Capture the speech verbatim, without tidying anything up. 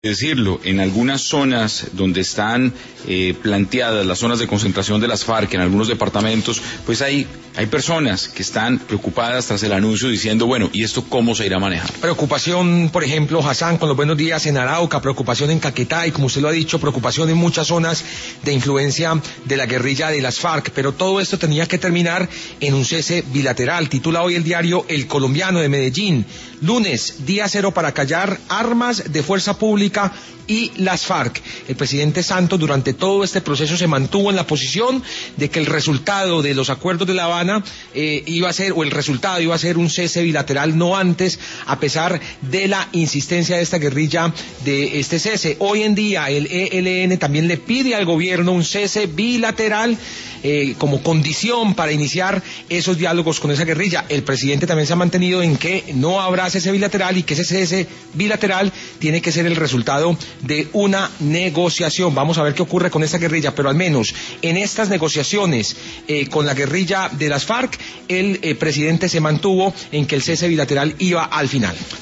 decirlo, en algunas zonas donde están eh, planteadas las zonas de concentración de las FARC, en algunos departamentos, pues hay, hay personas que están preocupadas tras el anuncio diciendo, bueno, ¿y esto cómo se irá a manejar? Preocupación, por ejemplo, Hassan, con los buenos días en Arauca, preocupación en Caquetá y, como usted lo ha dicho, preocupación en muchas zonas de influencia de la guerrilla de las FARC, pero todo esto tenía que terminar en un cese bilateral. Titula hoy el diario El Colombiano de Medellín: lunes, día cero para callar armas de fuerza pública y las FARC. El presidente Santos durante todo este proceso se mantuvo en la posición de que el resultado de los acuerdos de La Habana eh, iba a ser, o el resultado iba a ser un cese bilateral, no antes, a pesar de la insistencia de esta guerrilla de este cese. Hoy en día el E L N también le pide al gobierno un cese bilateral eh, como condición para iniciar esos diálogos con esa guerrilla. El presidente también se ha mantenido en que no habrá cese bilateral y que ese cese bilateral tiene que ser el resultado de una negociación. Vamos a ver qué ocurre con esta guerrilla, pero al menos en estas negociaciones eh, con la guerrilla de las FARC, el eh, presidente se mantuvo en que el cese bilateral iba al final.